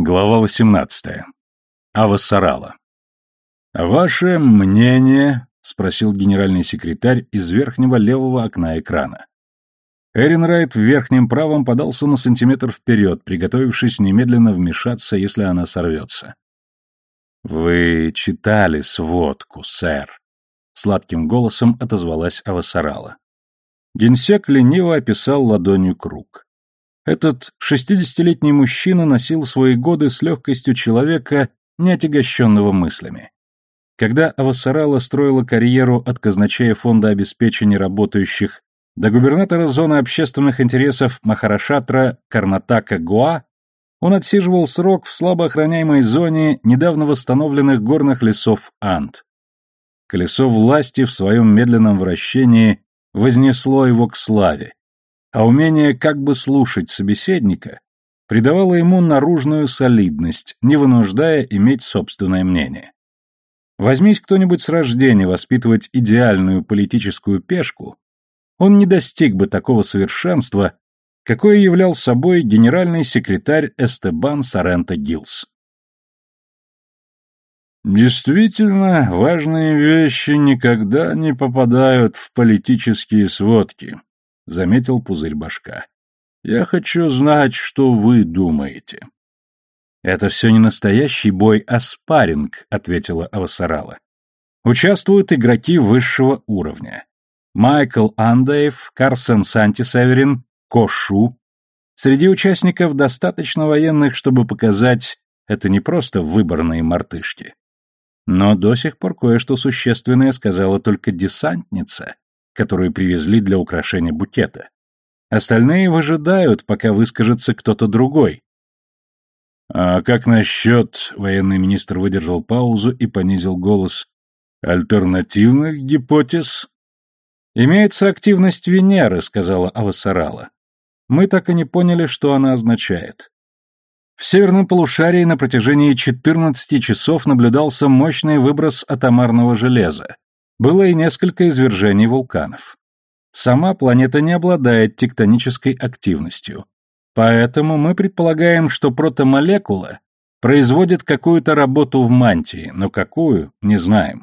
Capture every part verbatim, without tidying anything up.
Глава восемнадцатая. Авасарала. «Ваше мнение?» — спросил генеральный секретарь из верхнего левого окна экрана. Эринрайт в верхнем правом подался на сантиметр вперед, приготовившись немедленно вмешаться, если она сорвется. «Вы читали сводку, сэр», — сладким голосом отозвалась Авасарала. Генсек лениво описал ладонью круг. Этот шестидесятилетний мужчина носил свои годы с легкостью человека, не отягощенного мыслями. Когда Авасарала строила карьеру от казначея фонда обеспечения работающих до губернатора зоны общественных интересов Махарашатра Карнатака Гоа, он отсиживал срок в слабо охраняемой зоне недавно восстановленных горных лесов Анд. Колесо власти в своем медленном вращении вознесло его к славе, а умение как бы слушать собеседника придавало ему наружную солидность, не вынуждая иметь собственное мнение. Возьмись кто-нибудь с рождения воспитывать идеальную политическую пешку, он не достиг бы такого совершенства, какое являл собой генеральный секретарь Эстебан Соренто Гилс. «Действительно, важные вещи никогда не попадают в политические сводки», — заметил Пузырь Башка. «Я хочу знать, что вы думаете». «Это все не настоящий бой, а спарринг», — ответила Авасарала. «Участвуют игроки высшего уровня. Майкл Андеев, Карсен Сантисеверин, Кошу. Среди участников достаточно военных, чтобы показать, это не просто выборные мартышки. Но до сих пор кое-что существенное сказала только десантница, которую привезли для украшения букета. Остальные выжидают, пока выскажется кто-то другой». «А как насчет...» — военный министр выдержал паузу и понизил голос. «Альтернативных гипотез?» «Имеется активность Венеры», — сказала Авасарала. «Мы так и не поняли, что она означает. В северном полушарии на протяжении четырнадцати часов наблюдался мощный выброс атомарного железа. Было и несколько извержений вулканов. Сама планета не обладает тектонической активностью. Поэтому мы предполагаем, что протомолекула производит какую-то работу в мантии, но какую — не знаем.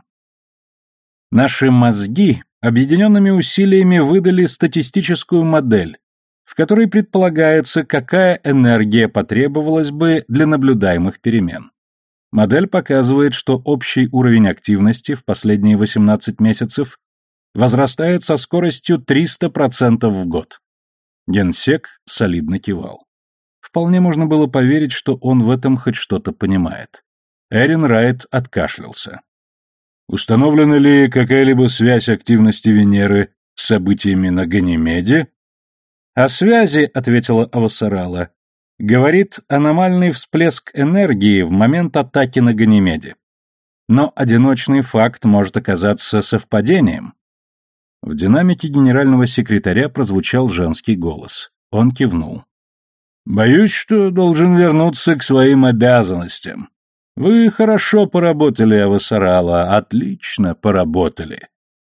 Наши мозги объединенными усилиями выдали статистическую модель, в которой предполагается, какая энергия потребовалась бы для наблюдаемых перемен. Модель показывает, что общий уровень активности в последние восемнадцать месяцев возрастает со скоростью триста процентов в год. Генсек солидно кивал. Вполне можно было поверить, что он в этом хоть что-то понимает. Эринрайт откашлялся. «Установлена ли какая-либо связь активности Венеры с событиями на Ганимеде?» «О связи», — ответила Авасарала, — «говорит аномальный всплеск энергии в момент атаки на Ганимеде. Но одиночный факт может оказаться совпадением». В динамике генерального секретаря прозвучал женский голос. Он кивнул. «Боюсь, что должен вернуться к своим обязанностям. Вы хорошо поработали, Авасарала, отлично поработали».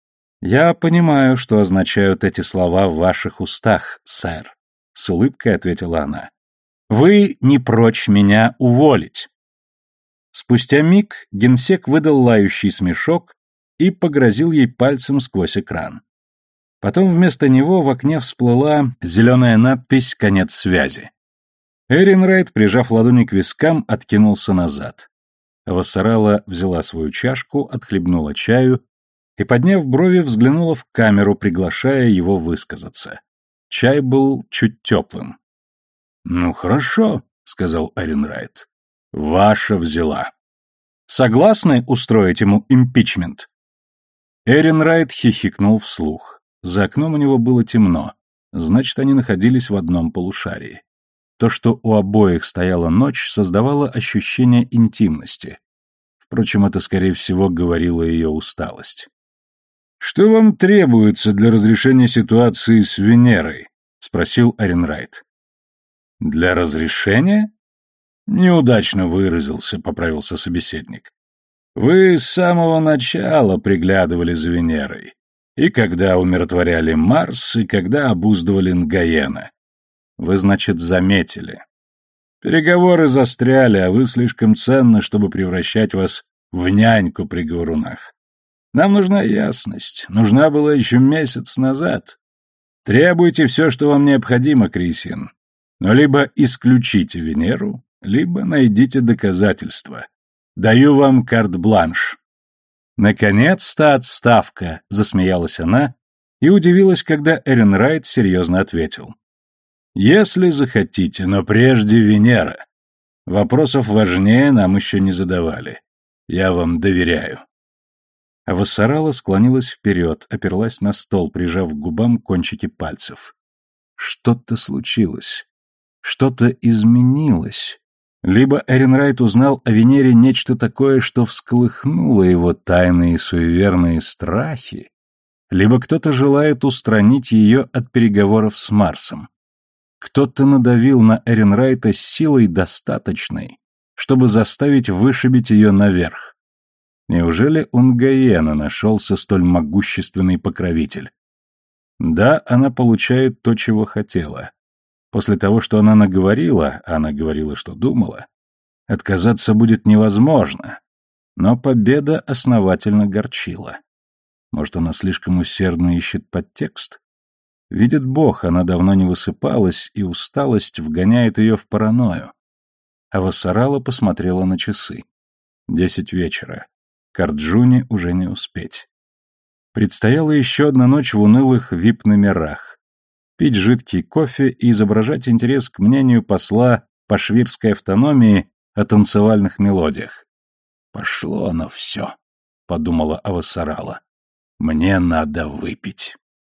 «Я понимаю, что означают эти слова в ваших устах, сэр», — с улыбкой ответила она. «Вы не прочь меня уволить». Спустя миг генсек выдал лающий смешок и погрозил ей пальцем сквозь экран. Потом вместо него в окне всплыла зеленая надпись «Конец связи». Эринрайт, прижав ладони к вискам, откинулся назад. Авасарала взяла свою чашку, отхлебнула чаю и, подняв брови, взглянула в камеру, приглашая его высказаться. Чай был чуть теплым. «Ну хорошо», — сказал Эринрайт. «Ваша взяла. Согласны устроить ему импичмент?» Эринрайт хихикнул вслух. За окном у него было темно, значит, они находились в одном полушарии. То, что у обоих стояла ночь, создавало ощущение интимности. Впрочем, это, скорее всего, говорила ее усталость. «Что вам требуется для разрешения ситуации с Венерой?» — спросил Эринрайт. «Для разрешения?» «Неудачно выразился», — поправился собеседник. «Вы с самого начала приглядывали за Венерой. И когда умиротворяли Марс, и когда обуздывали Нгаена. Вы, значит, заметили». Переговоры застряли, а вы слишком ценны, чтобы превращать вас в няньку при говорунах. Нам нужна ясность. Нужна была еще месяц назад. Требуйте все, что вам необходимо, Крисин. Но либо исключите Венеру, либо найдите доказательства. Даю вам карт-бланш». «Наконец-то отставка», — засмеялась она и удивилась, когда Эренрайт серьезно ответил. «Если захотите, но прежде Венера. Вопросов важнее нам еще не задавали. Я вам доверяю». А Вассарала склонилась вперед, оперлась на стол, прижав к губам кончики пальцев. Что-то случилось. Что-то изменилось. Либо Эренрайт узнал о Венере нечто такое, что всколыхнуло его тайные и суеверные страхи, либо кто-то желает устранить ее от переговоров с Марсом. Кто-то надавил на Эренрайта с силой достаточной, чтобы заставить вышибить ее наверх. Неужели Унгаена нашелся столь могущественный покровитель? Да, она получает то, чего хотела. После того, что она наговорила, а она говорила, что думала, отказаться будет невозможно. Но победа основательно горчила. Может, она слишком усердно ищет подтекст? Видит Бог, она давно не высыпалась, и усталость вгоняет ее в паранойю. А Вассарала посмотрела на часы. Десять вечера. К Арджуне уже не успеть. Предстояла еще одна ночь в унылых вип-номерах. Пить жидкий кофе и изображать интерес к мнению посла по швирской автономии о танцевальных мелодиях. «Пошло оно все», — подумала Авасарала. «Мне надо выпить».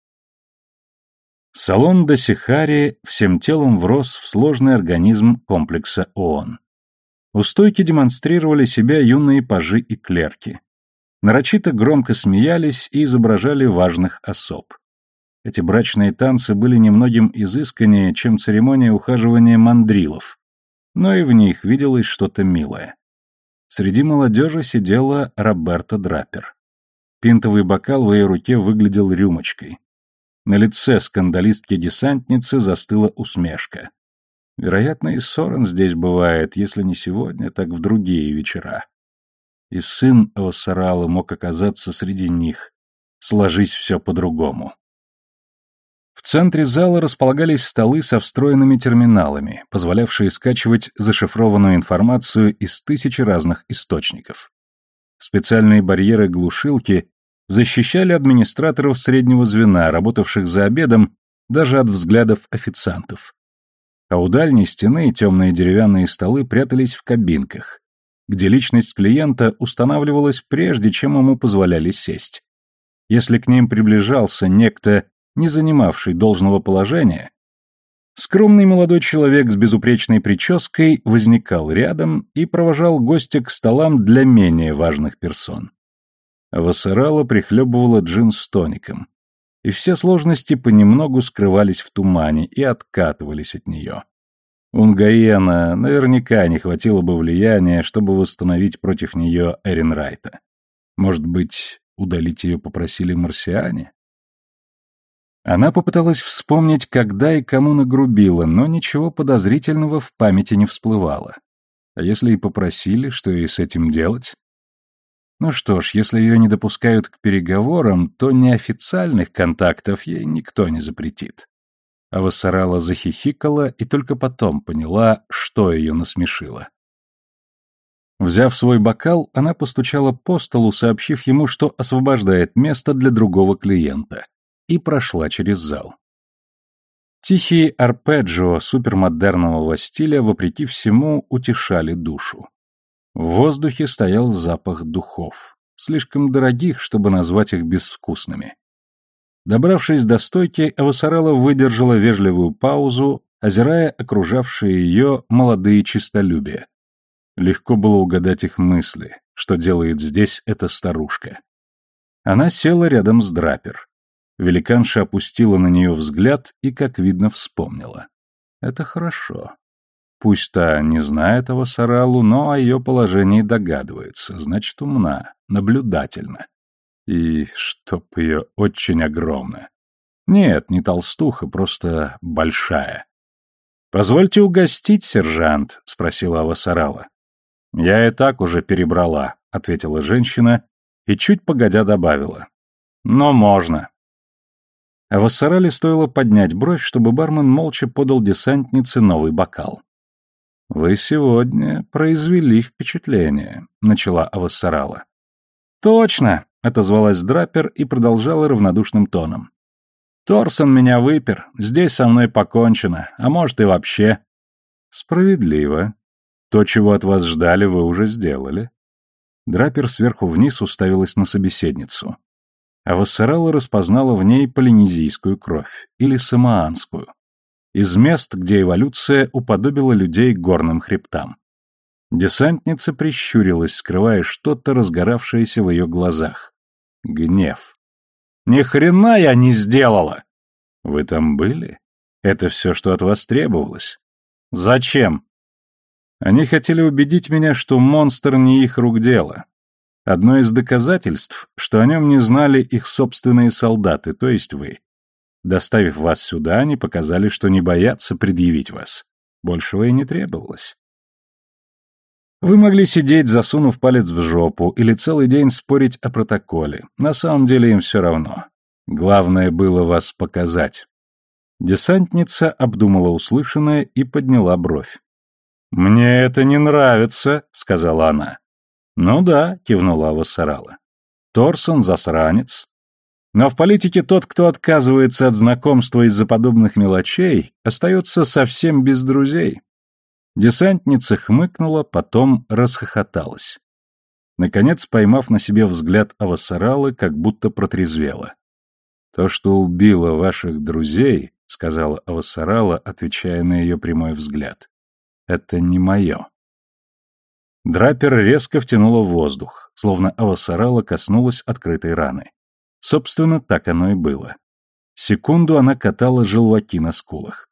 Салон Досихари всем телом врос в сложный организм комплекса ООН. У стойки демонстрировали себя юные пажи и клерки. Нарочито громко смеялись и изображали важных особ. Эти брачные танцы были немногим изысканнее, чем церемония ухаживания мандрилов, но и в них виделось что-то милое. Среди молодежи сидела Роберта Драпер. Пинтовый бокал в ее руке выглядел рюмочкой. На лице скандалистки-десантницы застыла усмешка. Вероятно, и Сорен здесь бывает, если не сегодня, так в другие вечера. И сын Авасаралы мог оказаться среди них. Сложись все по-другому. В центре зала располагались столы со встроенными терминалами, позволявшие скачивать зашифрованную информацию из тысячи разных источников. Специальные барьеры-глушилки защищали администраторов среднего звена, работавших за обедом, даже от взглядов официантов. А у дальней стены темные деревянные столы прятались в кабинках, где личность клиента устанавливалась прежде, чем ему позволяли сесть. Если к ним приближался некто, не занимавший должного положения, скромный молодой человек с безупречной прической возникал рядом и провожал гостя к столам для менее важных персон. Вассарала прихлебывала джин с тоником, и все сложности понемногу скрывались в тумане и откатывались от нее. Унгаена наверняка не хватило бы влияния, чтобы восстановить против нее Эренрайта. Может быть, удалить ее попросили марсиане? Она попыталась вспомнить, когда и кому нагрубила, но ничего подозрительного в памяти не всплывало. А если и попросили, что ей с этим делать? Ну что ж, если ее не допускают к переговорам, то неофициальных контактов ей никто не запретит. А Вассарала захихикала и только потом поняла, что ее насмешило. Взяв свой бокал, она постучала по столу, сообщив ему, что освобождает место для другого клиента, и прошла через зал. Тихие арпеджио супермодернового стиля, вопреки всему, утешали душу. В воздухе стоял запах духов, слишком дорогих, чтобы назвать их безвкусными. Добравшись до стойки, Авасарала выдержала вежливую паузу, озирая окружавшие ее молодые честолюбия. Легко было угадать их мысли, что делает здесь эта старушка. Она села рядом с Драпер. Великанша опустила на нее взгляд и, как видно, вспомнила. Это хорошо. Пусть та не знает о Вассаралу, но о ее положении догадывается, значит, умна, наблюдательна. И чтоб ее очень огромно. Нет, не толстуха, просто большая. «Позвольте угостить, сержант», — спросила Авасарала. «Я и так уже перебрала», — ответила женщина и чуть погодя добавила. «Но можно». Авасарале стоило поднять бровь, чтобы бармен молча подал десантнице новый бокал. «Вы сегодня произвели впечатление», — начала Авасарала. «Точно», — отозвалась Драпер и продолжала равнодушным тоном. «Торсон меня выпер, здесь со мной покончено, а может и вообще». «Справедливо. То, чего от вас ждали, вы уже сделали». Драпер сверху вниз уставилась на собеседницу. Авасарала распознала в ней полинезийскую кровь, или самоанскую, из мест, где эволюция уподобила людей горным хребтам. Десантница прищурилась, скрывая что-то, разгоравшееся в ее глазах. Гнев. «Ни хрена я не сделала!» «Вы там были? Это все, что от вас требовалось». «Зачем?» Они хотели убедить меня, что монстр не их рук дело. Одно из доказательств, что о нем не знали их собственные солдаты, то есть вы. Доставив вас сюда, они показали, что не боятся предъявить вас. Большего и не требовалось. Вы могли сидеть, засунув палец в жопу, или целый день спорить о протоколе. На самом деле им все равно. Главное было вас показать. Десантница обдумала услышанное и подняла бровь. «Мне это не нравится», — сказала она. «Ну да», — кивнула Авасарала. «Торсон засранец. Но в политике тот, кто отказывается от знакомства из-за подобных мелочей, остается совсем без друзей». Десантница хмыкнула, потом расхохоталась. Наконец, поймав на себе взгляд Авасаралы, как будто протрезвела. «То, что убило ваших друзей», — сказала Авасарала, отвечая на ее прямой взгляд, — «это не мое». Драпер резко втянула воздух, словно Авасарала коснулась открытой раны. Собственно, так оно и было. Секунду она катала желваки на скулах.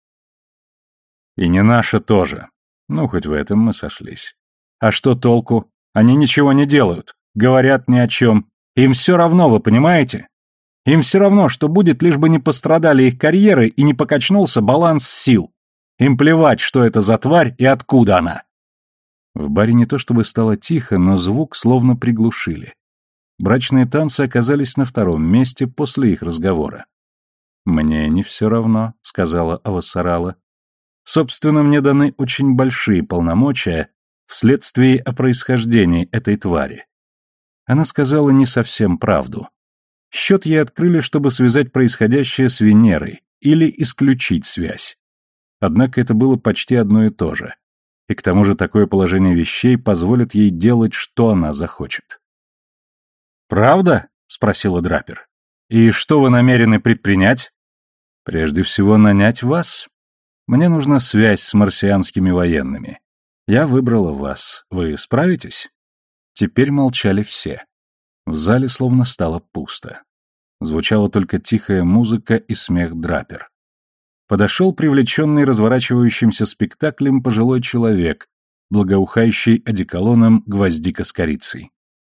«И не наша тоже. Ну, хоть в этом мы сошлись. А что толку? Они ничего не делают, говорят ни о чем. Им все равно, вы понимаете? Им все равно, что будет, лишь бы не пострадали их карьеры и не покачнулся баланс сил. Им плевать, что это за тварь и откуда она». В баре не то чтобы стало тихо, но звук словно приглушили. Брачные танцы оказались на втором месте после их разговора. «Мне не все равно», — сказала Авасарала. «Собственно, мне даны очень большие полномочия вследствие о происхождении этой твари». Она сказала не совсем правду. Счет ей открыли, чтобы связать происходящее с Венерой или исключить связь. Однако это было почти одно и то же. И к тому же такое положение вещей позволит ей делать, что она захочет. «Правда?» — спросила Драпер. «И что вы намерены предпринять?» «Прежде всего нанять вас. Мне нужна связь с марсианскими военными. Я выбрала вас. Вы справитесь?» Теперь молчали все. В зале словно стало пусто. Звучала только тихая музыка и смех Драпер. Подошел привлеченный разворачивающимся спектаклем пожилой человек, благоухающий одеколоном гвоздика с корицей.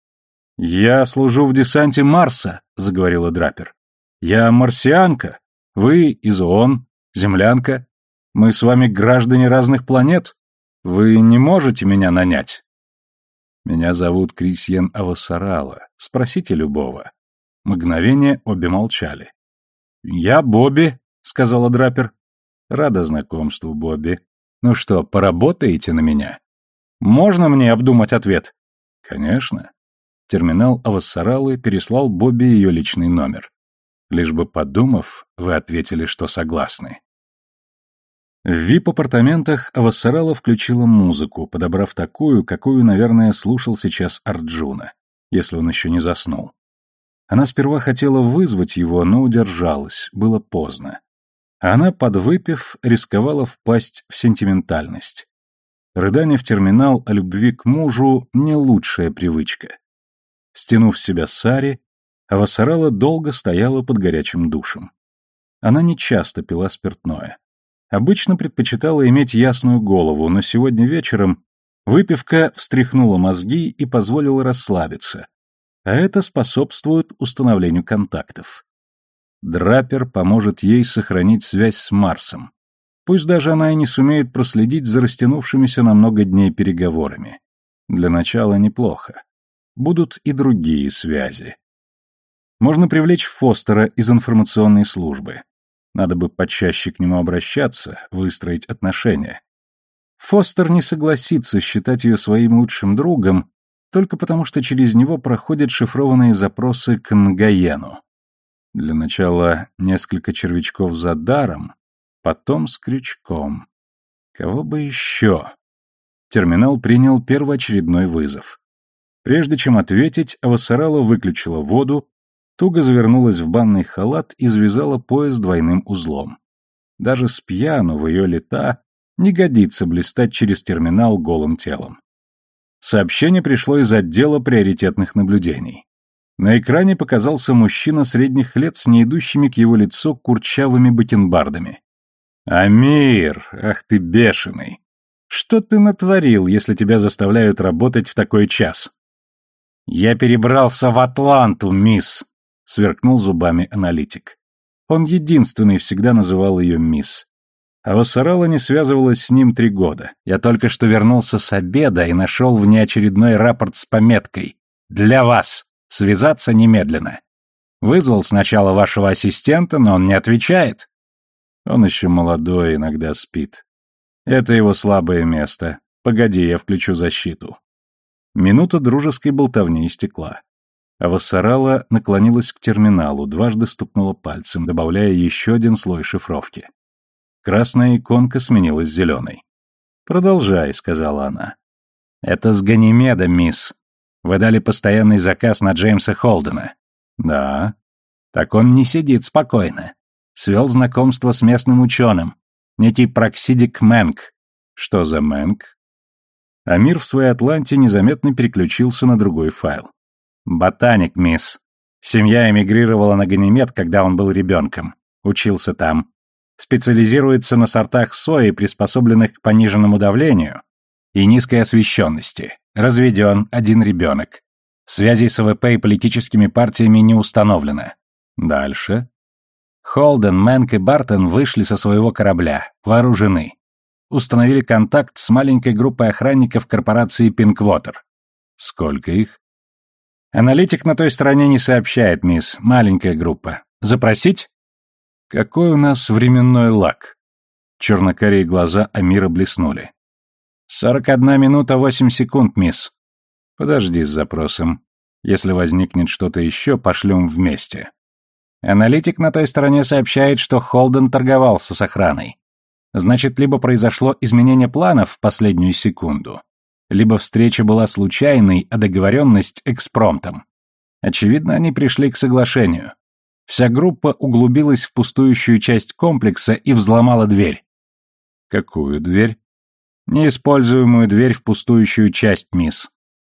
«Я служу в десанте Марса», — заговорила Драпер. «Я марсианка. Вы из ООН, землянка. Мы с вами граждане разных планет. Вы не можете меня нанять». «Меня зовут Крисьен Авасарала. Спросите любого». Мгновение обе молчали. «Я Бобби», — сказала Драпер. «Рада знакомству, Бобби. Ну что, поработаете на меня?» «Можно мне обдумать ответ?» «Конечно». Терминал Авасаралы переслал Бобби ее личный номер. Лишь бы подумав, вы ответили, что согласны. В вип-апартаментах Авасарала включила музыку, подобрав такую, какую, наверное, слушал сейчас Арджуна, если он еще не заснул. Она сперва хотела вызвать его, но удержалась, было поздно. А она, подвыпив, рисковала впасть в сентиментальность. Рыдание в терминал о любви к мужу — не лучшая привычка. Стянув с себя сари, Авасарала долго стояла под горячим душем. Она не часто пила спиртное. Обычно предпочитала иметь ясную голову, но сегодня вечером выпивка встряхнула мозги и позволила расслабиться, а это способствует установлению контактов. Драпер поможет ей сохранить связь с Марсом. Пусть даже она и не сумеет проследить за растянувшимися на много дней переговорами. Для начала неплохо. Будут и другие связи. Можно привлечь Фостера из информационной службы. Надо бы почаще к нему обращаться, выстроить отношения. Фостер не согласится считать ее своим лучшим другом, только потому что через него проходят шифрованные запросы к Нгаену. Для начала несколько червячков за даром, потом с крючком. Кого бы еще? Терминал принял первоочередной вызов. Прежде чем ответить, Авасарала выключила воду, туго завернулась в банный халат и завязала пояс двойным узлом. Даже с пьяну в ее лета не годится блистать через терминал голым телом. Сообщение пришло из отдела приоритетных наблюдений. На экране показался мужчина средних лет с неидущими к его лицу курчавыми бакенбардами. «Амир, ах ты бешеный! Что ты натворил, если тебя заставляют работать в такой час?» «Я перебрался в Атланту, мисс», — сверкнул зубами аналитик. Он единственный всегда называл ее мисс. Авасарала не связывалась с ним три года. Я только что вернулся с обеда и нашел внеочередной рапорт с пометкой «Для вас. Связаться немедленно». Вызвал сначала вашего ассистента, но он не отвечает. Он еще молодой, иногда спит. Это его слабое место. Погоди, я включу защиту. Минута дружеской болтовни истекла. Авасарала наклонилась к терминалу, дважды стукнула пальцем, добавляя еще один слой шифровки. Красная иконка сменилась зеленой. «Продолжай», — сказала она. «Это с Ганимеда, мисс. Вы дали постоянный заказ на Джеймса Холдена». «Да». «Так он не сидит спокойно. Свел знакомство с местным ученым. Некий Проксидик Мэнк». «Что за Мэнк?» Амир в своей Атланте незаметно переключился на другой файл. «Ботаник, мисс. Семья эмигрировала на Ганимед, когда он был ребенком. Учился там. Специализируется на сортах сои, приспособленных к пониженному давлению и низкой освещенности. Разведен, один ребенок. Связей с АВП и политическими партиями не установлено. Дальше. Холден, Мэнк и Бартон вышли со своего корабля, вооружены. Установили контакт с маленькой группой охранников корпорации Пинквотер. Сколько их? Аналитик на той стороне не сообщает, мисс. Маленькая группа. Запросить? Какой у нас временной лаг? Черно-карие глаза Амира блеснули. «Сорок одна минута восемь секунд, мисс». «Подожди с запросом. Если возникнет что-то еще, пошлем вместе». Аналитик на той стороне сообщает, что Холден торговался с охраной. Значит, либо произошло изменение планов в последнюю секунду, либо встреча была случайной, а договоренность экспромтом. Очевидно, они пришли к соглашению. Вся группа углубилась в пустующую часть комплекса и взломала дверь. Какую дверь? Неиспользуемую дверь в пустующую часть, мисс.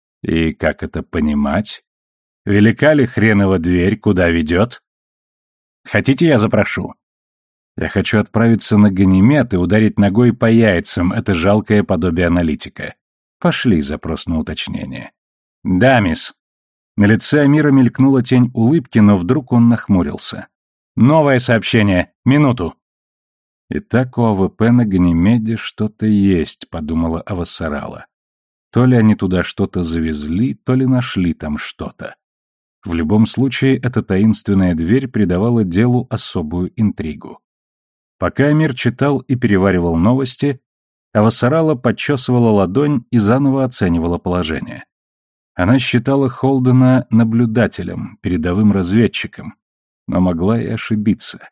И как это понимать? Велика ли хренова дверь, куда ведет? Хотите, я запрошу? Я хочу отправиться на Ганимед и ударить ногой по яйцам это жалкое подобие аналитика. Пошли запрос на уточнение. Да, мисс. На лице Амира мелькнула тень улыбки, но вдруг он нахмурился. «Новое сообщение. Минуту». «Итак, у АВП на Ганимеде что-то есть», — подумала Авасарала. То ли они туда что-то завезли, то ли нашли там что-то. В любом случае, эта таинственная дверь придавала делу особую интригу. Пока Амир читал и переваривал новости, Авасарала подчесывала ладонь и заново оценивала положение. Она считала Холдена наблюдателем, передовым разведчиком, но могла и ошибиться.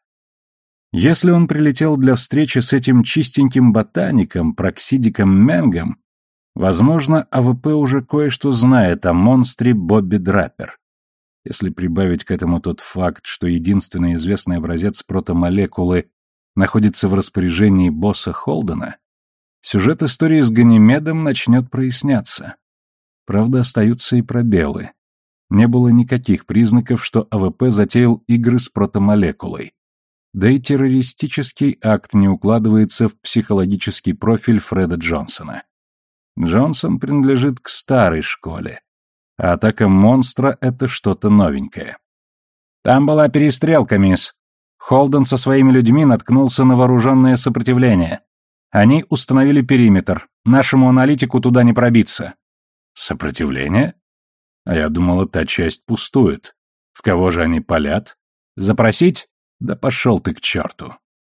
Если он прилетел для встречи с этим чистеньким ботаником, Проксидиком Мэнгом, возможно, АВП уже кое-что знает о монстре Бобби Драппер. Если прибавить к этому тот факт, что единственный известный образец протомолекулы находится в распоряжении босса Холдена, сюжет истории с Ганимедом начнет проясняться. Правда, остаются и пробелы. Не было никаких признаков, что АВП затеял игры с протомолекулой. Да и террористический акт не укладывается в психологический профиль Фреда Джонсона. Джонсон принадлежит к старой школе, а атака монстра — это что-то новенькое. «Там была перестрелка, мисс. Холден со своими людьми наткнулся на вооруженное сопротивление. Они установили периметр. Нашему аналитику туда не пробиться. Сопротивление? А я думала, та часть пустует. В кого же они палят? Запросить? Да пошел ты к черту.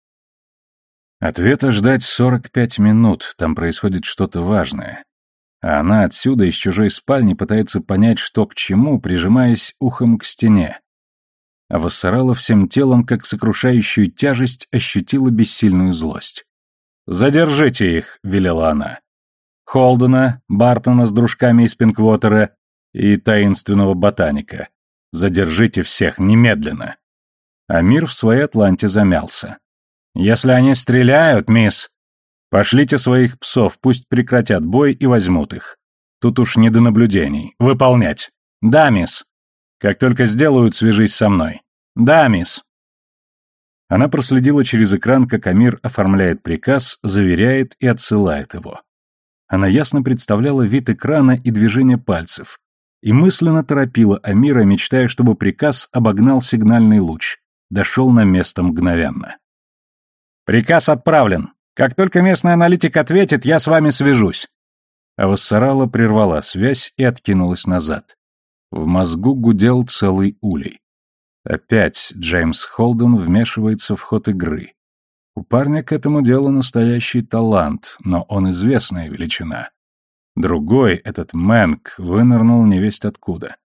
Ответа ждать сорок пять минут, там происходит что-то важное. А она отсюда, из чужой спальни, пытается понять, что к чему, прижимаясь ухом к стене. А Вассарала всем телом, как сокрушающую тяжесть, ощутила бессильную злость. «Задержите их», — велела она. «Холдена, Бартона с дружками из Пинквотера и таинственного ботаника. Задержите всех немедленно». А мир в своей Атланте замялся. «Если они стреляют, мисс, пошлите своих псов, пусть прекратят бой и возьмут их. Тут уж не до наблюдений. Выполнять». «Да, мисс». «Как только сделают, свяжись со мной». «Да, мисс». Она проследила через экран, как Амир оформляет приказ, заверяет и отсылает его. Она ясно представляла вид экрана и движение пальцев, и мысленно торопила Амира, мечтая, чтобы приказ обогнал сигнальный луч, дошел на место мгновенно. «Приказ отправлен. Как только местный аналитик ответит, я с вами свяжусь». А Вассарала прервала связь и откинулась назад. В мозгу гудел целый улей. Опять Джеймс Холден вмешивается в ход игры. У парня к этому делу настоящий талант, но он известная величина. Другой, этот Мэнк, вынырнул невесть откуда.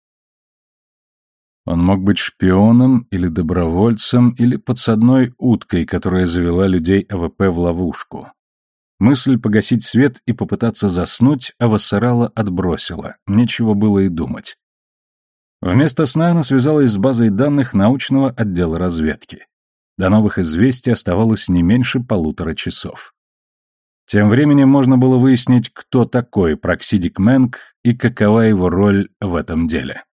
Он мог быть шпионом или добровольцем, или подсадной уткой, которая завела людей АВП в ловушку. Мысль погасить свет и попытаться заснуть Авасарала отбросила, нечего было и думать. Вместо сна она связалась с базой данных научного отдела разведки. До новых известий оставалось не меньше полутора часов. Тем временем можно было выяснить, кто такой Проксидик Мэнк и какова его роль в этом деле.